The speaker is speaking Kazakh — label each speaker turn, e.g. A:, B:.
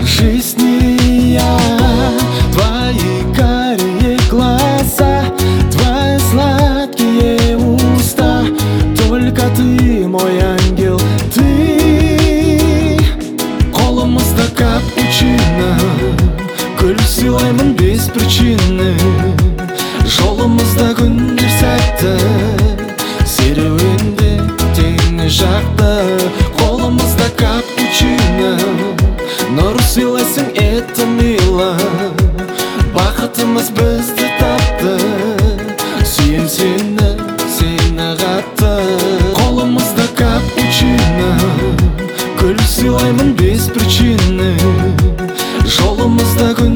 A: жизни я. Твои карие глаза, твои сладкие уста, только ты мой ангел, ты. Қолымызда капучино, гүл сыйлаймын без причины. Жолымызда күндер сәтті, серуенде теңі жақты. Қолымызда капучино, нұр сыйлайсың, это мило. Бақытымыз бізді тапты, сүйем сені, сені қатты. Қолымызда капучино, гүл сыйлаймын без причины. Жолымызда